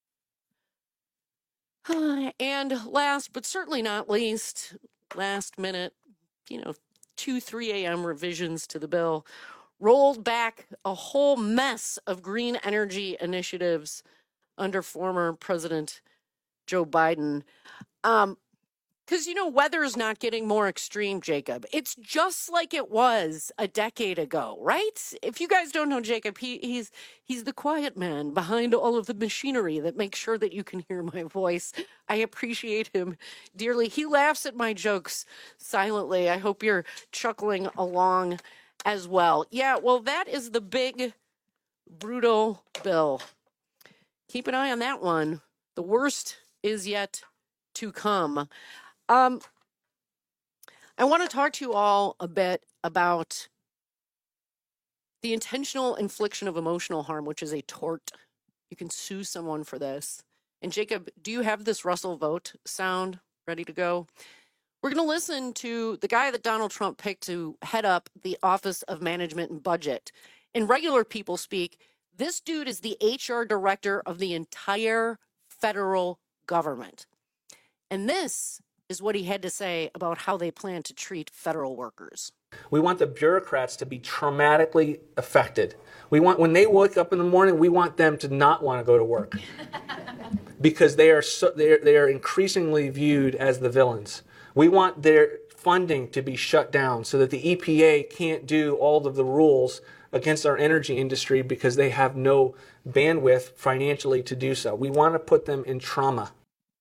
And last but certainly not least, last minute, 2-3 a.m. revisions to the bill rolled back a whole mess of green energy initiatives under former President Joe Biden. Because, weather is not getting more extreme, Jacob. It's just like it was a decade ago, right? If you guys don't know Jacob, he's the quiet man behind all of the machinery that makes sure that you can hear my voice. I appreciate him dearly. He laughs at my jokes silently. I hope you're chuckling along as well. Yeah, well, that is the big, brutal bill. Keep an eye on that one. The worst is yet to come. I want to talk to you all a bit about the intentional infliction of emotional harm, which is a tort. You can sue someone for this. And Jacob, do you have this Russell Vogt sound ready to go? We're going to listen to the guy that Donald Trump picked to head up the Office of Management and Budget. In regular people speak, this dude is the HR director of the entire federal government. And this is what he had to say about how they plan to treat federal workers. We want the bureaucrats to be traumatically affected. When they wake up in the morning, we want them to not want to go to work because they are increasingly viewed as the villains. We want their funding to be shut down so that the EPA can't do all of the rules against our energy industry because they have no bandwidth financially to do so. We want to put them in trauma.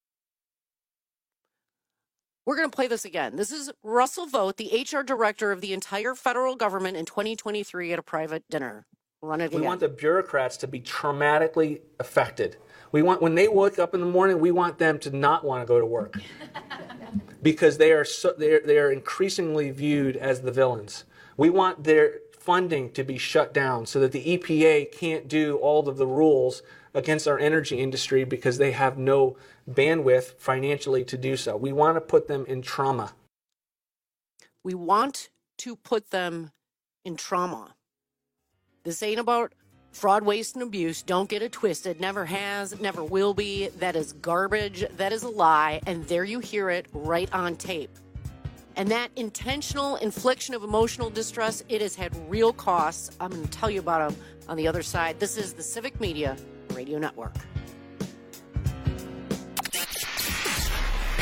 We're going to play this again. This is Russell Vogt, the HR director of the entire federal government in 2023 at a private dinner. Run it again. We want the bureaucrats to be traumatically affected. When they wake up in the morning, we want them to not want to go to work because they are increasingly viewed as the villains. We want their funding to be shut down so that the EPA can't do all of the rules against our energy industry because they have no bandwidth financially to do so. We want to put them in trauma. We want to put them in trauma. This ain't about fraud, waste, and abuse. Don't get it twisted. Never has, never will be. That is garbage. That is a lie. And there you hear it right on tape. And that intentional infliction of emotional distress, it has had real costs. I'm going to tell you about them on the other side. This is the Civic Media Radio Network.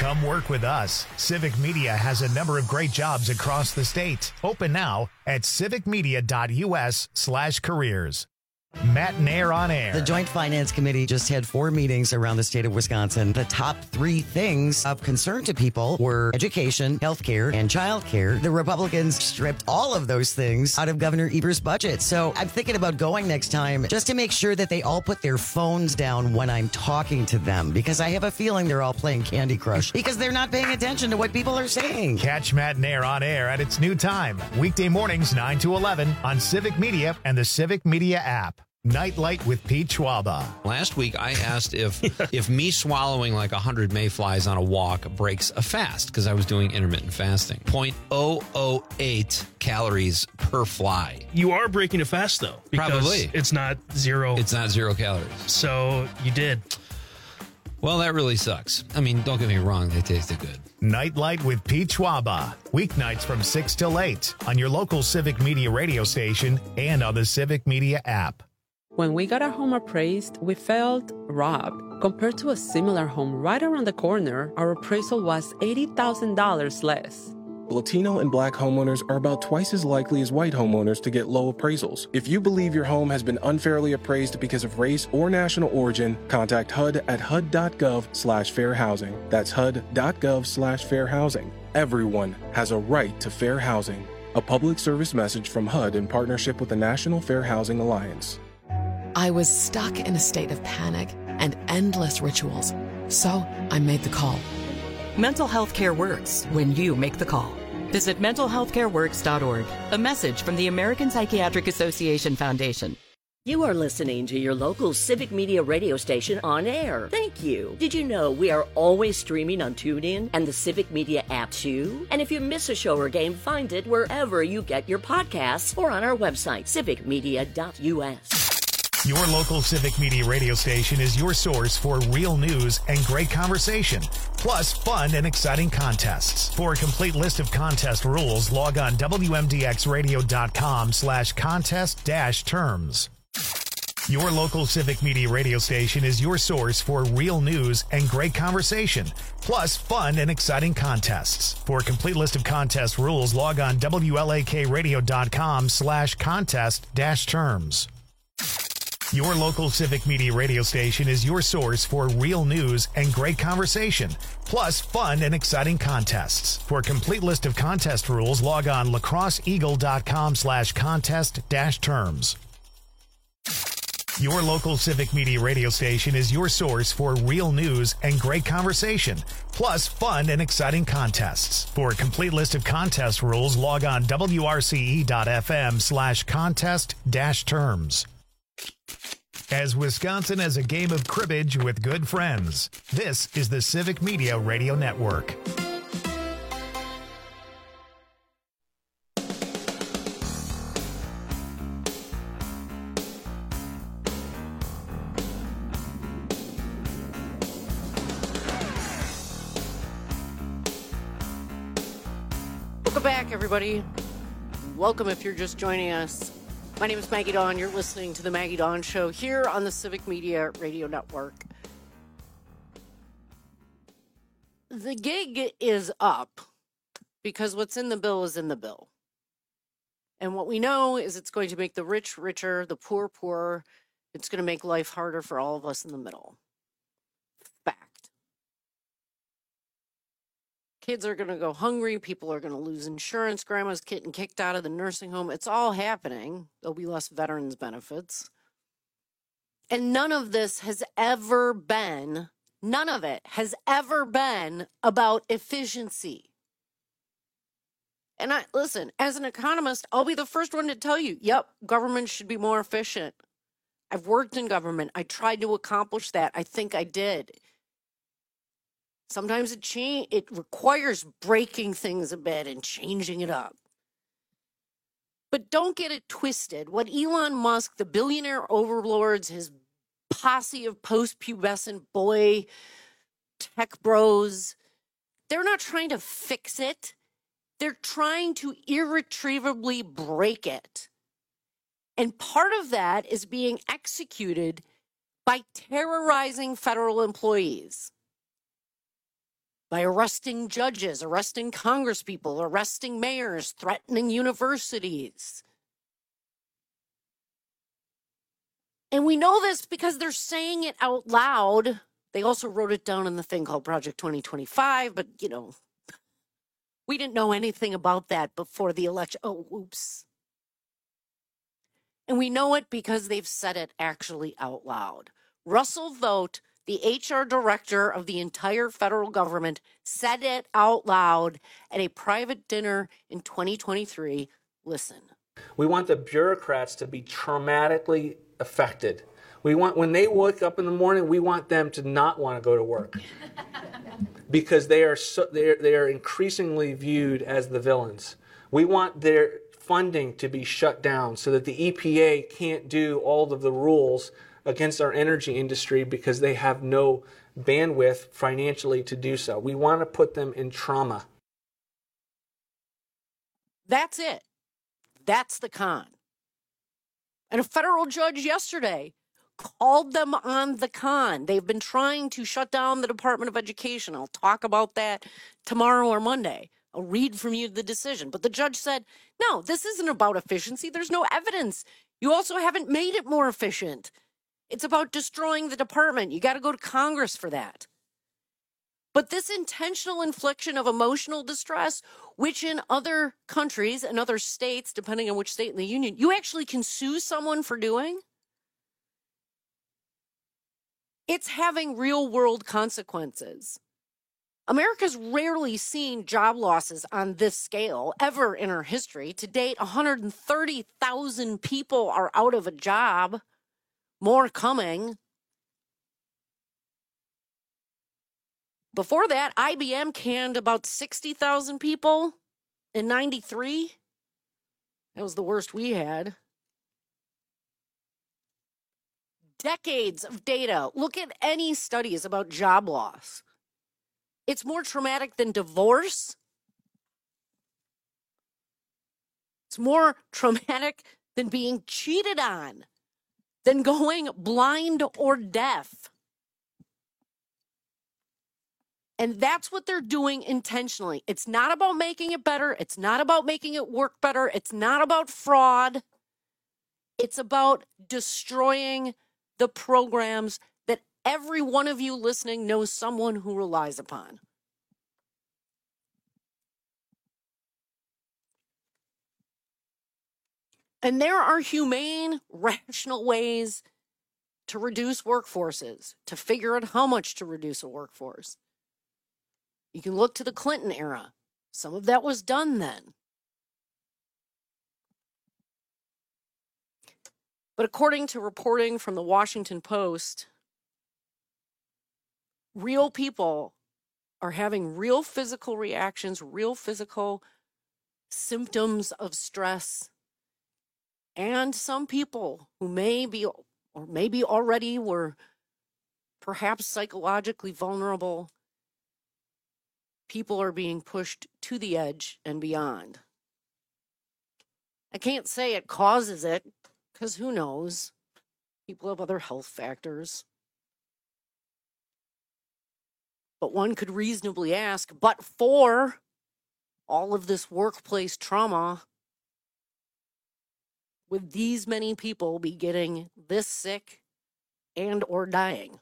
Come work with us. Civic Media has a number of great jobs across the state. Open now at civicmedia.us/careers. Matt Nair on air. The Joint Finance Committee just had 4 meetings around the state of Wisconsin. The top 3 things of concern to people were education, healthcare, and childcare. The Republicans stripped all of those things out of Governor Evers' budget. So I'm thinking about going next time just to make sure that they all put their phones down when I'm talking to them, because I have a feeling they're all playing Candy Crush because they're not paying attention to what people are saying. Catch Matt Nair on air at its new time, weekday mornings 9 to 11 on Civic Media and the Civic Media app. Nightlight with Pete Schwaba. Last week, I asked if me swallowing like 100 mayflies on a walk breaks a fast, because I was doing intermittent fasting. 0.008 calories per fly. You are breaking a fast, though. Because Probably. It's not zero. It's not 0 calories. So you did. Well, that really sucks. I mean, don't get me wrong. They tasted good. Nightlight with Pete Schwaba. Weeknights from 6 till 8 on your local Civic Media radio station and on the Civic Media app. When we got our home appraised, we felt robbed. Compared to a similar home right around the corner, our appraisal was $80,000 less. Latino and Black homeowners are about twice as likely as white homeowners to get low appraisals. If you believe your home has been unfairly appraised because of race or national origin, contact HUD at hud.gov/fair housing. That's hud.gov/fair housing. Everyone has a right to fair housing. A public service message from HUD in partnership with the National Fair Housing Alliance. I was stuck in a state of panic and endless rituals, so I made the call. Mental health care works when you make the call. Visit mentalhealthcareworks.org. A message from the American Psychiatric Association Foundation. You are listening to your local Civic Media radio station on air. Thank you. Did you know we are always streaming on TuneIn and the Civic Media app too? And if you miss a show or game, find it wherever you get your podcasts or on our website, civicmedia.us. Your local Civic Media radio station is your source for real news and great conversation, plus fun and exciting contests. For a complete list of contest rules, log on WMDXradio.com/contest-terms. Your local Civic Media radio station is your source for real news and great conversation, plus fun and exciting contests. For a complete list of contest rules, log on WLAKradio.com/contest-terms. Your local Civic Media radio station is your source for real news and great conversation, plus fun and exciting contests. For a complete list of contest rules, log on lacrosseeagle.com/contest-terms. Your local Civic Media radio station is your source for real news and great conversation, plus fun and exciting contests. For a complete list of contest rules, log on wrce.fm/contest-terms. As Wisconsin as a game of cribbage with good friends, this is the Civic Media Radio Network. Welcome back, everybody. Welcome if you're just joining us. My name is Maggie Dawn. You're listening to The Maggie Dawn Show here on the Civic Media Radio Network. The gig is up because what's in the bill is in the bill. And what we know is it's going to make the rich richer, the poor poorer. It's going to make life harder for all of us in the middle. Fact. Kids are going to go hungry. People are going to lose insurance. Grandma's getting kicked out of the nursing home. It's all happening. There'll be less veterans benefits. And none of this has ever been, none of it has ever been about efficiency. And listen, as an economist, I'll be the first one to tell you, yep, government should be more efficient. I've worked in government. I tried to accomplish that. I think I did. Sometimes it requires breaking things a bit and changing it up. But don't get it twisted. What Elon Musk, the billionaire overlords, his posse of post-pubescent boy tech bros, they're not trying to fix it. They're trying to irretrievably break it. And part of that is being executed by terrorizing federal employees, by arresting judges, arresting congresspeople, arresting mayors, threatening universities. And we know this because they're saying it out loud. They also wrote it down in the thing called Project 2025, but, we didn't know anything about that before the election. Oh, oops. And we know it because they've said it actually out loud. Russell Vought, the HR director of the entire federal government, said it out loud at a private dinner in 2023. Listen. We want the bureaucrats to be traumatically affected. When they wake up in the morning, we want them to not want to go to work because they are increasingly viewed as the villains. We want their funding to be shut down so that the EPA can't do all of the rules against our energy industry because they have no bandwidth financially to do so. We want to put them in trauma. That's it. That's the con. And a federal judge yesterday called them on the con. They've been trying to shut down the Department of Education. I'll talk about that tomorrow or Monday. I'll read from you the decision. But the judge said, no, this isn't about efficiency. There's no evidence. You also haven't made it more efficient. It's about destroying the department. You got to go to Congress for that. But this intentional infliction of emotional distress, which in other countries and other states, depending on which state in the union, you actually can sue someone for doing, it's having real world consequences. America's rarely seen job losses on this scale ever in our history. To date, 130,000 people are out of a job, more coming. Before that, IBM canned about 60,000 people in 93. That was the worst we had. Decades of data. Look at any studies about job loss. It's more traumatic than divorce. It's more traumatic than being cheated on, than going blind or deaf. And that's what they're doing intentionally. It's not about making it better. It's not about making it work better. It's not about fraud. It's about destroying the programs that every one of you listening knows someone who relies upon. And there are humane, rational ways to reduce workforces, to figure out how much to reduce a workforce. You can look to the Clinton era. Some of that was done then. But according to reporting from the Washington Post, real people are having real physical reactions, real physical symptoms of stress. And some people who maybe already were perhaps psychologically vulnerable, people are being pushed to the edge and beyond. I can't say it causes it, because who knows? People have other health factors. But one could reasonably ask, but for all of this workplace trauma, would these many people be getting this sick and or dying?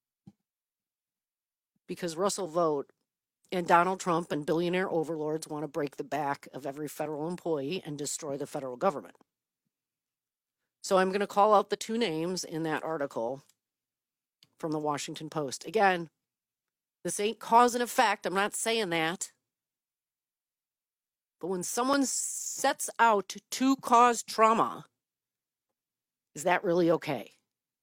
Because Russell Vought and Donald Trump and billionaire overlords want to break the back of every federal employee and destroy the federal government. So I'm going to call out the two names in that article from the Washington Post. Again, this ain't cause and effect. I'm not saying that. But when someone sets out to cause trauma, is that really okay?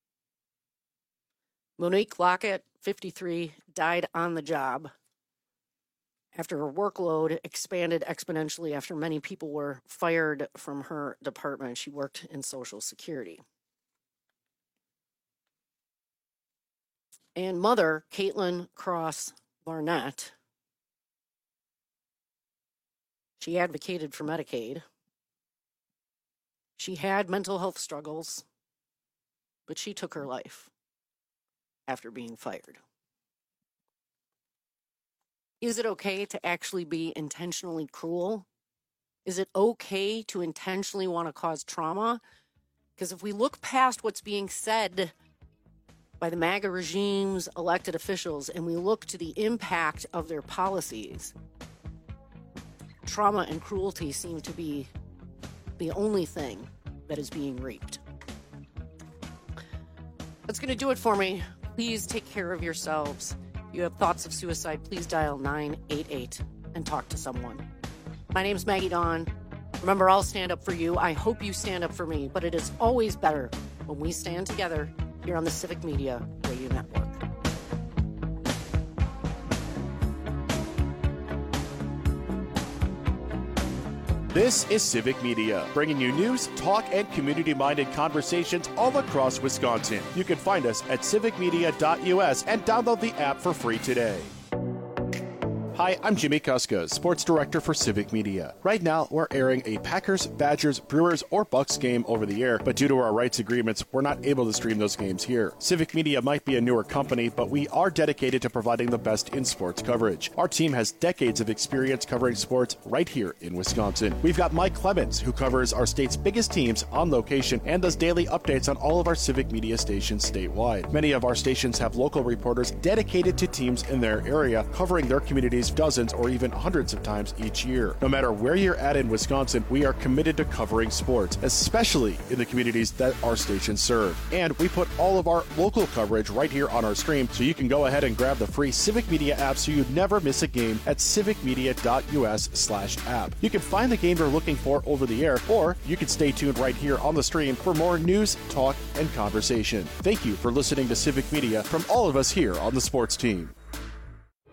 Monique Lockett, 53, died on the job after her workload expanded exponentially after many people were fired from her department. She worked in Social Security. And mother, Caitlin Cross Barnett, she advocated for Medicaid. She had mental health struggles, but she took her life after being fired. Is it okay to actually be intentionally cruel? Is it okay to intentionally want to cause trauma? Because if we look past what's being said by the MAGA regime's elected officials and we look to the impact of their policies, trauma and cruelty seem to be the only thing that is being reaped. That's going to do it for me. Please take care of yourselves. If you have thoughts of suicide, please dial 988 and talk to someone. My name's Maggie Dawn. Remember, I'll stand up for you. I hope you stand up for me, but it is always better when we stand together here on the Civic Media Radio Network. This is Civic Media, bringing you news, talk, and community-minded conversations all across Wisconsin. You can find us at civicmedia.us and download the app for free today. Hi, I'm Jimmy Kuska, Sports Director for Civic Media. Right now, we're airing a Packers, Badgers, Brewers, or Bucks game over the air, but due to our rights agreements, we're not able to stream those games here. Civic Media might be a newer company, but we are dedicated to providing the best in sports coverage. Our team has decades of experience covering sports right here in Wisconsin. We've got Mike Clemens, who covers our state's biggest teams on location and does daily updates on all of our Civic Media stations statewide. Many of our stations have local reporters dedicated to teams in their area, covering their communities dozens or even hundreds of times each year. No matter where you're at in Wisconsin, we are committed to covering sports, especially in the communities that our stations serve. And we put all of our local coverage right here on our stream, so you can go ahead and grab the free Civic Media app so you never miss a game at civicmedia.us/app. You can find the game you're looking for over the air, or you can stay tuned right here on the stream for more news, talk, and conversation. Thank you for listening to Civic Media from all of us here on the sports team.